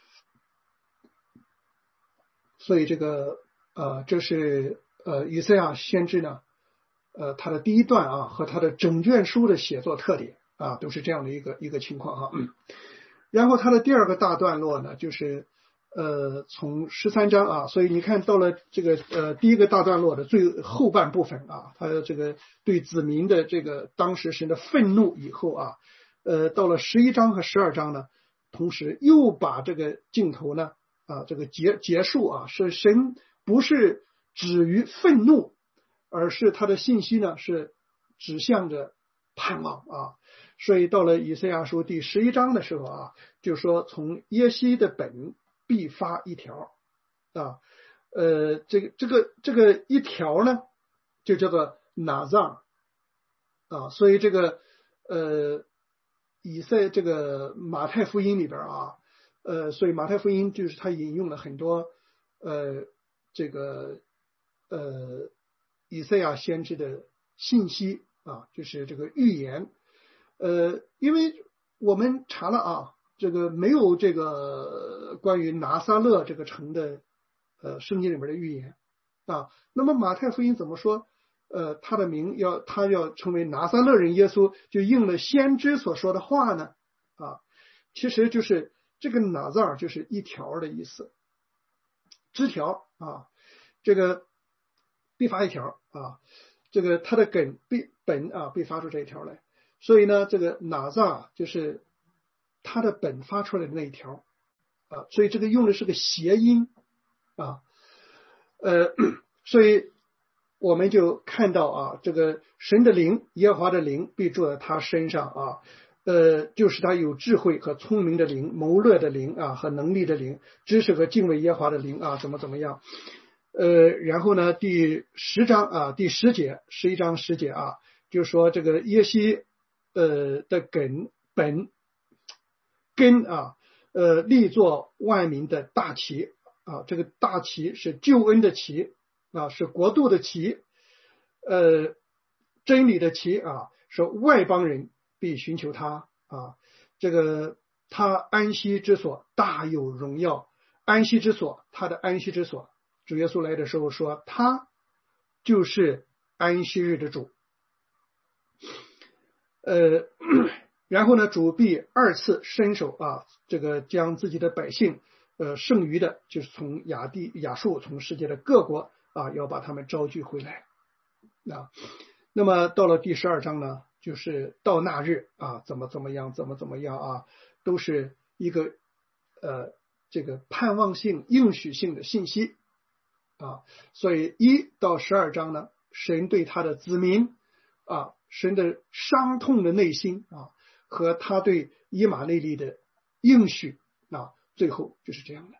所以这个呃，这是呃以赛亚先知呢，呃，他的第一段啊和他的整卷书的写作特点啊，都是这样的一个一个情况啊。嗯，然后他的第二个大段落呢，就是。呃，从十三章啊，所以你看到了这个呃第一个大段落的最后半部分啊，他的这个对子民的这个当时神的愤怒以后啊，呃，到了十一章和十二章呢，同时又把这个镜头呢啊这个结结束啊，是神不是止于愤怒，而是他的信息呢是指向着盼望啊，所以到了以赛亚书第十一章的时候啊，就说从耶西的本。必发一条啊，呃，这个这个这个一条呢，就叫做拿藏啊，所以这个呃，以赛这个马太福音里边啊，呃，所以马太福音就是他引用了很多呃这个呃以赛亚先知的信息啊，就是这个预言，呃，因为我们查了啊。这个没有这个关于拿撒勒这个城的呃圣经里面的预言啊，那么马太福音怎么说？呃，他的名要他要成为拿撒勒人耶稣，就应了先知所说的话呢啊，其实就是这个拿撒尔就是一条的意思，枝条啊，这个必发一条啊， 这个他的根必本啊必发出这一条来，所以呢，这个哪吒就是他的本发出来的那一条啊，所以这个用的是个谐音啊，呃，所以我们就看到啊，这个神的灵，耶和华的灵必住在他身上啊，呃，就是他有智慧和聪明的灵，谋略的灵啊，和能力的灵，知识和敬畏耶和华的灵啊，怎么怎么样。呃，然后呢，第十章啊，第十节，十一章十节啊，就是说这个耶西呃的根本根啊，呃，立作万民的大旗啊，这个大旗是救恩的旗啊，是国度的旗，呃，真理的旗啊，说外邦人必寻求他啊，这个他安息之所大有荣耀，安息之所，他的安息之所。主耶稣来的时候说，他就是安息日的主。呃，然后呢，主必二次伸手啊，这个将自己的百姓，呃，剩余的，就是从亚地、亚述，从世界的各国啊，要把他们招聚回来啊。那么到了第十二章呢，就是到那日啊，怎么怎么样，怎么怎么样啊，都是一个呃这个盼望性、应许性的信息。啊，所以一到十二章呢，神对他的子民啊，神的伤痛的内心啊，和他对以马内利的应许啊，最后就是这样的。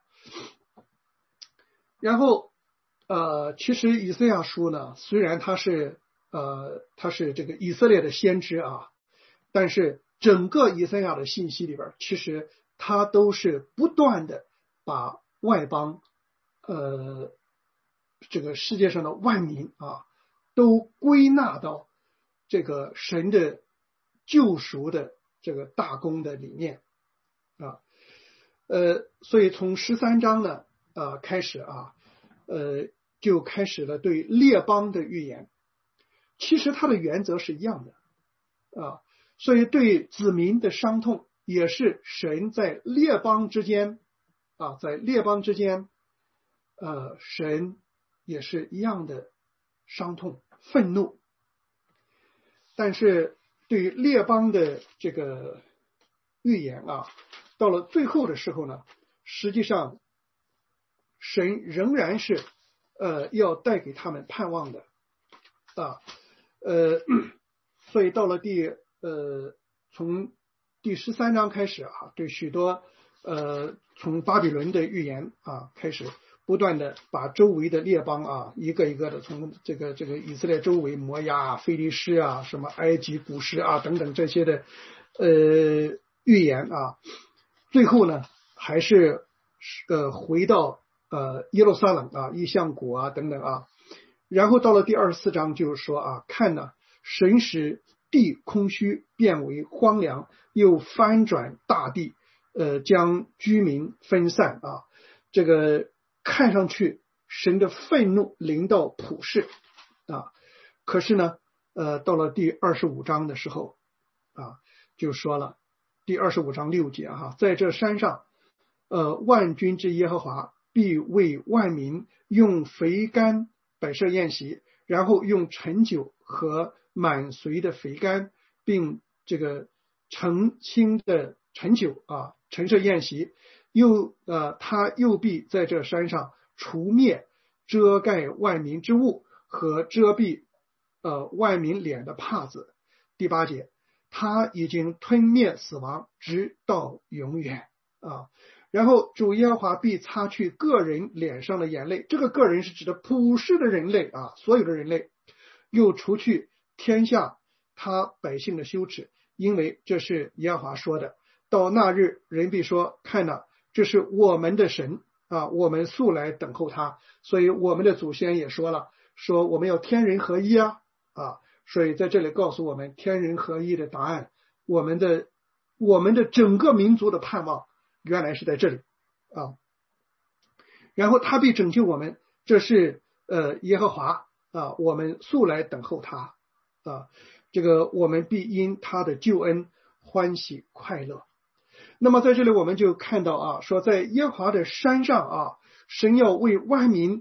然后呃，其实以赛亚书呢，虽然他是呃他是这个以色列的先知啊，但是整个以赛亚的信息里边，其实他都是不断的把外邦呃。这个世界上的万民啊，都归纳到这个神的救赎的这个大功的里面啊，呃，所以从十三章呢，呃，开始啊，呃，就开始了对列邦的预言。其实它的原则是一样的啊，所以对子民的伤痛也是神在列邦之间啊，在列邦之间，呃，神。也是一样的伤痛、愤怒，但是对于列邦的这个预言啊，到了最后的时候呢，实际上神仍然是呃要带给他们盼望的啊，呃，所以到了第呃从第十三章开始啊，对许多呃从巴比伦的预言啊开始。不断的把周围的列邦啊，一个一个的从这个这个以色列周围摩押、非利士啊、什么埃及、古时啊等等这些的呃预言啊，最后呢还是呃回到呃耶路撒冷啊、异象谷啊等等啊，然后到了第二十四章就是说啊，看呢神使地空虚变为荒凉，又翻转大地，呃将居民分散啊，这个。看上去神的愤怒临到普世啊，可是呢，呃，到了第二十五章的时候啊，就说了第二十五章六节哈、啊，在这山上，呃，万军之耶和华必为万民用肥甘摆设宴席，然后用陈酒和满髓的肥甘，并这个澄清的陈酒啊，陈设宴席。又呃，他又必在这山上除灭遮盖万民之物和遮蔽呃万民脸的帕子。第八节，他已经吞灭死亡，直到永远啊。然后主耶和华必擦去个人脸上的眼泪，这个个人是指的普世的人类啊，所有的人类，又除去天下他百姓的羞耻，因为这是耶和华说的。到那日，人必说：看哪，这是我们的神啊，我们素来等候他。所以我们的祖先也说了，说我们要天人合一啊啊，所以在这里告诉我们天人合一的答案，我们的我们的整个民族的盼望原来是在这里啊。然后他必拯救我们，这是呃耶和华啊，我们素来等候他啊，这个我们必因他的救恩欢喜快乐。那么在这里我们就看到啊，说在耶和华的山上啊，神要为万民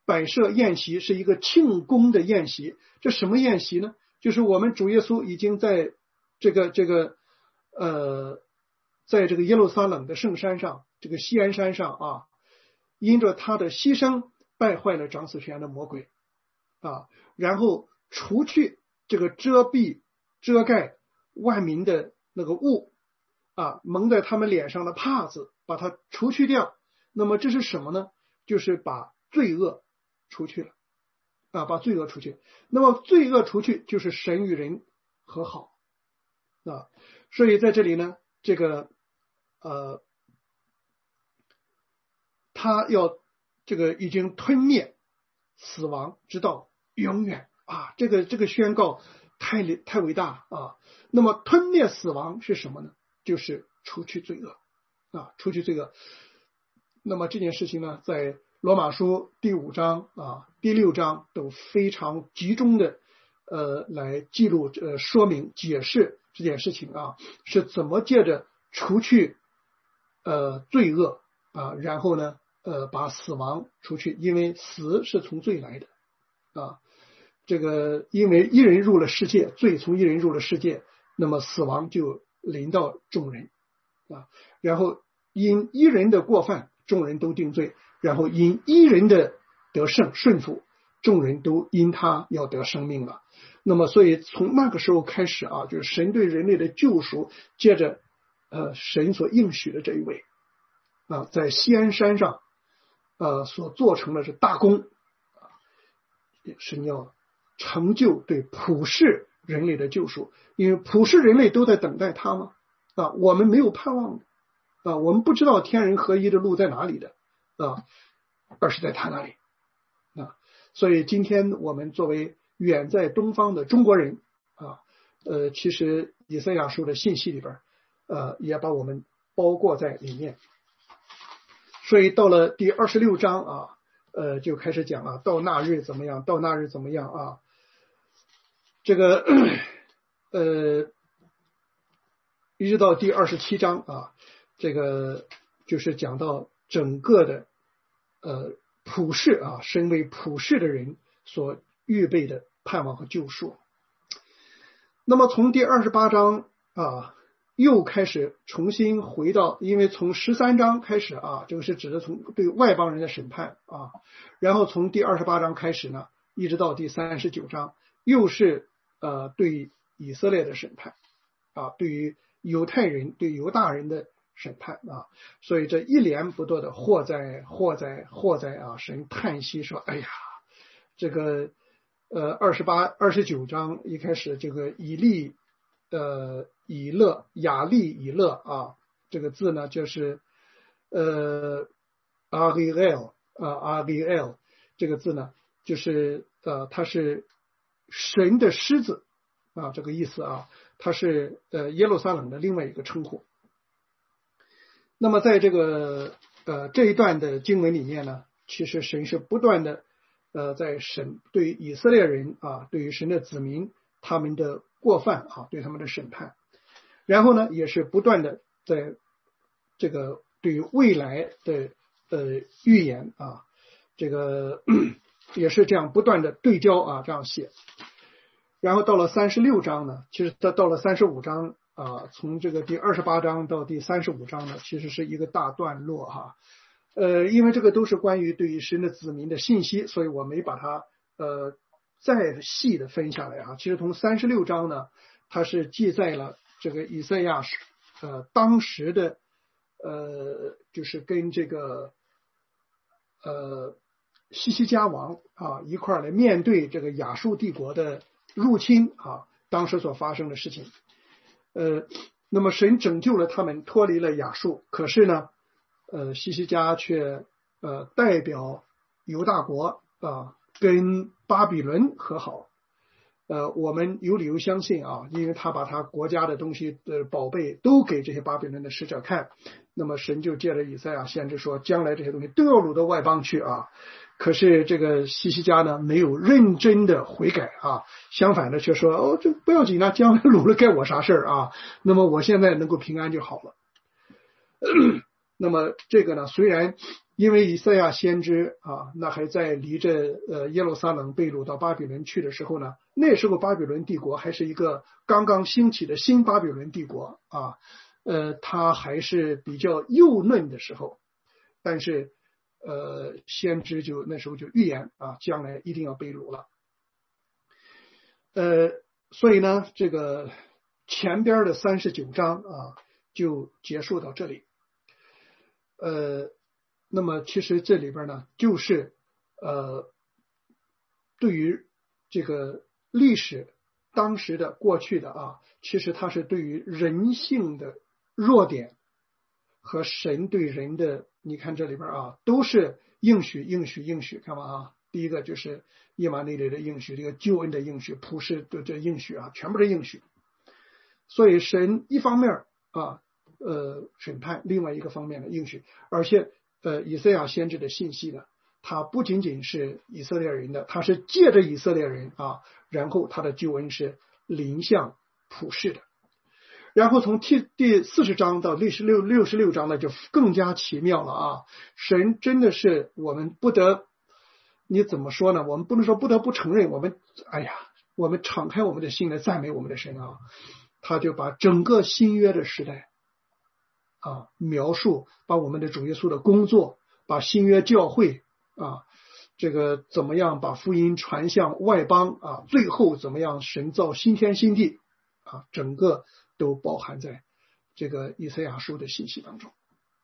摆设宴席，是一个庆功的宴席。这什么宴席呢？就是我们主耶稣已经在这个这个呃，在这个耶路撒冷的圣山上，这个锡安山上啊，因着他的牺牲败坏了掌死权的魔鬼啊，然后除去这个遮蔽遮盖万民的那个雾啊，蒙在他们脸上的帕子，把它除去掉。那么这是什么呢？就是把罪恶除去了啊，把罪恶除去。那么罪恶除去，就是神与人和好啊。所以在这里呢，这个呃，他要这个已经吞灭死亡，直到永远啊！这个这个宣告太太伟大啊！那么吞灭死亡是什么呢？就是除去罪恶啊，除去罪恶。那么这件事情呢，在罗马书第五章啊、第六章都非常集中的呃来记录、呃说明、解释这件事情啊，是怎么借着除去呃罪恶啊，然后呢呃把死亡除去，因为死是从罪来的啊。这个因为一人入了世界，罪从一人入了世界，那么死亡就临到众人啊。然后因一人的过犯，众人都定罪，然后因一人的得胜顺服，众人都因他要得生命了。那么所以从那个时候开始啊，就是神对人类的救赎，接着呃神所应许的这一位啊，在锡安山上呃所做成的是大功啊，神要成就对普世人类的救赎，因为普世人类都在等待他嘛啊，我们没有盼望的啊，我们不知道天人合一的路在哪里的啊，而是在他那里啊。所以今天我们作为远在东方的中国人啊，呃，其实以赛亚书的信息里边，呃，也把我们包括在里面。所以到了第二十六章啊，呃，就开始讲了，到那日怎么样，到那日怎么样啊？这个呃，一直到第二十七章啊。这个就是讲到整个的呃普世啊，身为普世的人所预备的盼望和救赎。那么从第二十八章啊，又开始重新回到，因为从十三章开始啊，这个是指的从对外邦人的审判啊，然后从第二十八章开始呢，一直到第三十九章，又是呃对以色列的审判啊，对于犹太人、对犹大人的审判啊，所以这一连不断的祸灾祸灾祸灾啊，神叹息说：“哎呀，这个呃二十八二十九章一开始这个以利呃以勒雅利以勒啊，这个字呢就是呃阿利 l 啊阿利 l 这个字呢就是呃它是神的狮子啊，这个意思啊，它是呃耶路撒冷的另外一个称呼。”那么在这个呃这一段的经文里面呢，其实神是不断的呃在审对以色列人啊，对于神的子民他们的过犯啊，对他们的审判，然后呢也是不断的在这个对于未来的呃预言啊，这个也是这样不断的对焦啊，这样写。然后到了三十六章呢，其实到到了三十五章。啊，从这个第二十八章到第三十五章呢，其实是一个大段落哈。呃，因为这个都是关于对于神的子民的信息，所以我没把它呃再细的分下来啊。其实从三十六章呢，它是记载了这个以赛亚呃当时的呃就是跟这个呃西西家王啊一块来面对这个亚述帝国的入侵啊，当时所发生的事情。呃，那么神拯救了他们，脱离了亚述。可是呢，呃，西西家却呃代表犹大国啊，跟巴比伦和好。呃，我们有理由相信啊，因为他把他国家的东西的宝贝都给这些巴比伦的使者看，那么神就借着以赛亚先知说，将来这些东西都要掳到外邦去啊。可是这个西西家呢，没有认真的悔改啊，相反的却说，哦，这不要紧啊，将来掳了该我啥事儿啊？那么我现在能够平安就好了。 那么这个呢，虽然因为以赛亚先知啊，那还在离着呃耶路撒冷被掳到巴比伦去的时候呢，那时候巴比伦帝国还是一个刚刚兴起的新巴比伦帝国啊，呃，它还是比较幼嫩的时候，但是呃，先知就那时候就预言啊，将来一定要被掳了。呃，所以呢，这个前边的三十九章啊，就结束到这里。呃，那么其实这里边呢，就是呃，对于这个历史当时的过去的啊，其实它是对于人性的弱点和神对人的，你看这里边啊，都是应许应许应许，看吧啊，第一个就是以马内利的应许，这个救恩的应许，普世的这应许啊，全部是应许。所以神一方面啊，呃，审判，另外一个方面的应许，而且呃，以赛亚先知的信息呢，它不仅仅是以色列人的，它是借着以色列人啊，然后他的救恩是临向普世的。然后从第第四十章到六十六六十六章呢，就更加奇妙了啊！神真的是我们不得，你怎么说呢？我们不能说不得不承认，我们哎呀，我们敞开我们的心来赞美我们的神啊！他就把整个新约的时代啊描述，把我们的主耶稣的工作，把新约教会啊，这个怎么样把福音传向外邦啊，最后怎么样神造新天新地啊，整个都包含在这个以赛亚书的信息当中。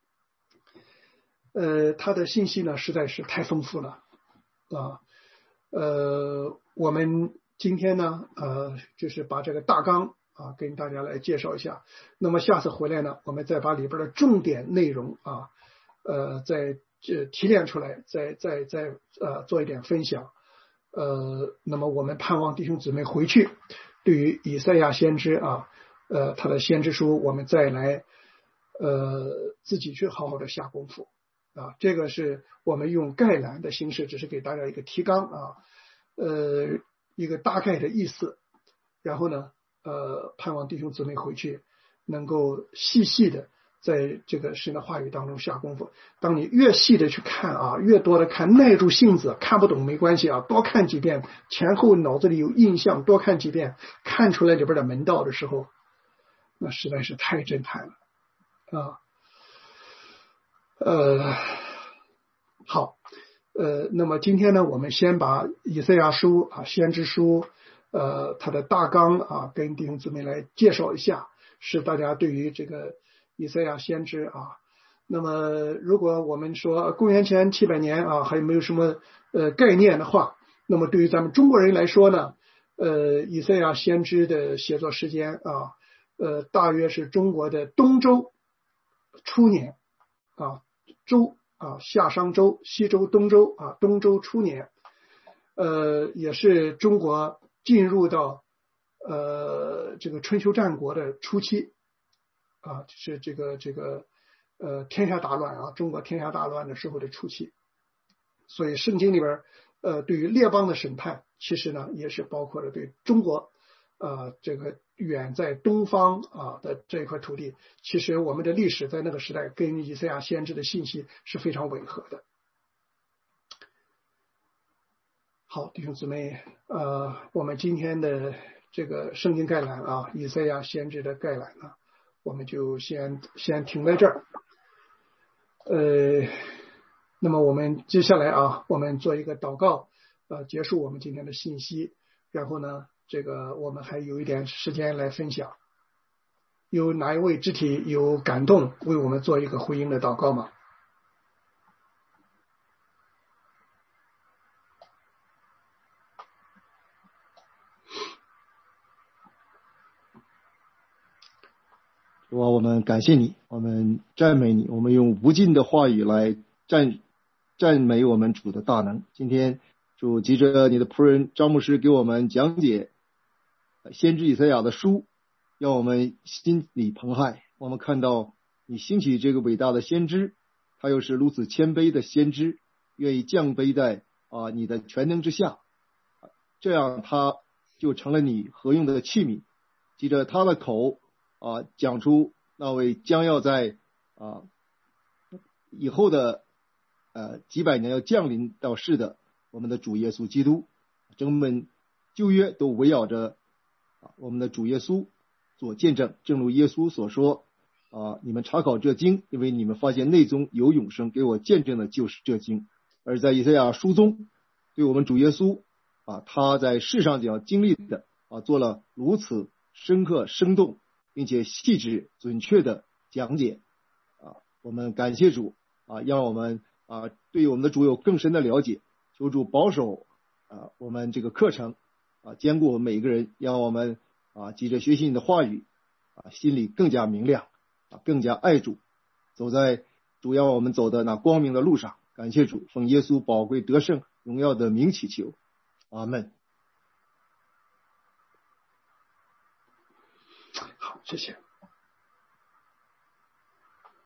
呃，他的信息呢实在是太丰富了啊。呃，我们今天呢，呃，就是把这个大纲啊跟大家来介绍一下。那么下次回来呢，我们再把里边的重点内容啊，呃，再这提炼出来，再再再呃做一点分享。呃，那么我们盼望弟兄姊妹回去，对于以赛亚先知啊。呃，他的先知书，我们再来，呃，自己去好好的下功夫啊。这个是我们用概览的形式，只是给大家一个提纲啊，呃，一个大概的意思。然后呢，呃，盼望弟兄姊妹回去能够细细的在这个神的话语当中下功夫。当你越细的去看啊，越多的看，耐住性子，看不懂没关系啊，多看几遍，前后脑子里有印象，多看几遍，看出来里边的门道的时候。那实在是太震撼了啊！呃，好，呃，那么今天呢，我们先把以赛亚书啊、先知书，呃，它的大纲啊，跟弟兄姊妹来介绍一下，使大家对于这个以赛亚先知啊，那么如果我们说公元前七百年啊，还有没有什么呃概念的话，那么对于咱们中国人来说呢，呃，以赛亚先知的写作时间啊。呃，大约是中国的东周初年啊，周啊，夏商周、西周、东周啊，东周初年，呃，也是中国进入到呃这个春秋战国的初期啊，是这个这个呃天下大乱啊，中国天下大乱的时候的初期。所以圣经里边呃对于列邦的审判，其实呢也是包括了对中国呃这个。远在东方啊的这一块土地，其实我们的历史在那个时代跟以赛亚先知的信息是非常吻合的。好，弟兄姊妹，呃，我们今天的这个圣经概览啊，以赛亚先知的概览呢，我们就先先停在这儿。呃，那么我们接下来啊，我们做一个祷告，呃，结束我们今天的信息，然后呢。这个我们还有一点时间来分享，有哪一位肢体有感动为我们做一个回应的祷告吗？ 主啊，我们感谢你，我们赞美你，我们用无尽的话语来赞赞美我们主的大能。今天主藉着你的仆人张牧师给我们讲解先知以赛亚的书，让我们心里澎湃。我们看到你兴起这个伟大的先知，他又是如此谦卑的先知，愿意降卑在啊你的全能之下，这样他就成了你合用的器皿。藉着他的口啊讲出那位将要在啊以后的呃几百年要降临到世的我们的主耶稣基督。整本旧约都围绕着啊我们的主耶稣做见证，正如耶稣所说啊，你们查考这经，因为你们发现内中有永生，给我见证的就是这经。而在以赛亚书中，对我们主耶稣啊他在世上讲经历的啊做了如此深刻生动并且细致准确的讲解啊，我们感谢主啊，让我们啊对我们的主有更深的了解。求主保守啊我们这个课程啊，兼顾我们每一个人，让我们啊急着学习你的话语啊，心里更加明亮啊，更加爱主，走在主要我们走的那光明的路上。感谢主，奉耶稣宝贵得胜荣耀的名祈求，阿们。 好，谢谢。